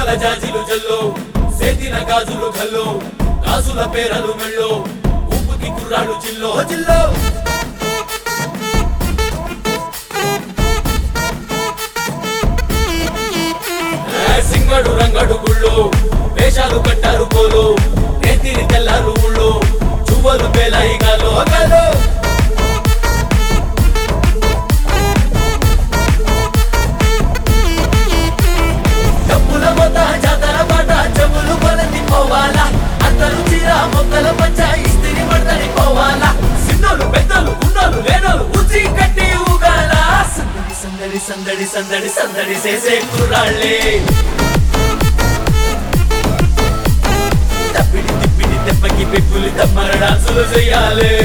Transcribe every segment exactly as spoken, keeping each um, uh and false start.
మువ్వల జాజిలు జల్లో సేతిన గాజులు గల్లో గాజుల పేరలు మెళ్ళో ఊపుకి కుర్రాడు జిల్లో జిల్లో సింగడు రంగడు గుళ్ళు వేషాలు కట్టారు పోలు నేతిని తెల్లారు ఊళ్ళు చువ్వలు పేలాయి గాలో గాలో డబ్బుల మొత జాతర పాట చెవులు కొలతి పోవాలా అందరూ చీర మొక్కల పంచ ఇస్తిరి పడతని పోవాలా సిన్నోలు పెద్దలు ఉన్నోలు లేనోలు ఉచి కట్టి ఊగాల సందడి సందడి సందడి సందడి సందడి చేసే కుర్రాళ్ళే తప్పిడి తిప్పిడి తెప్పకి పెక్కులు తమ్మర డాన్సులు చెయ్యాలి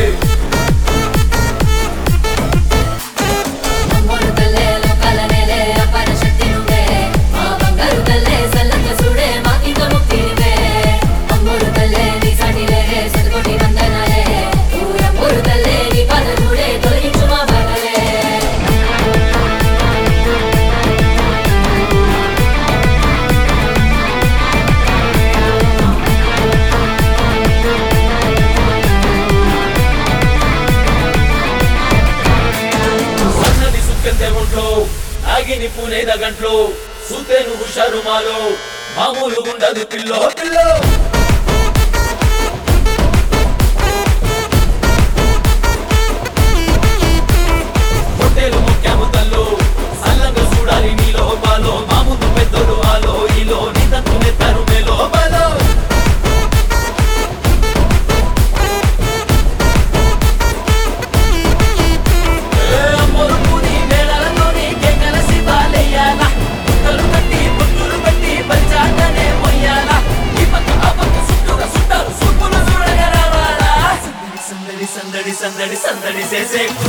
ఆగిని పూనేద గంట్లో సూతేను హుషారు మాలో మామూలు ఉండదు పిల్లో పిల్లో హోటేలు ముఖ్యాము తల్లో సల్లంగా చూడాలి నీలో బాలో మామూలు పెద్దలు ఆలో ఈలో నీ తంతు నెత్తారు మేలో బాలో సందడి సందడి సందడి చేసే